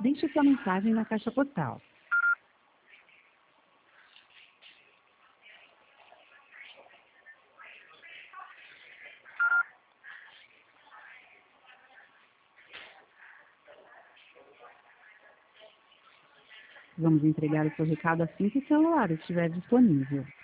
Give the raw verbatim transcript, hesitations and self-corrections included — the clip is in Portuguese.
Deixe sua mensagem na caixa postal. Vamos entregar o seu recado assim que o celular estiver disponível.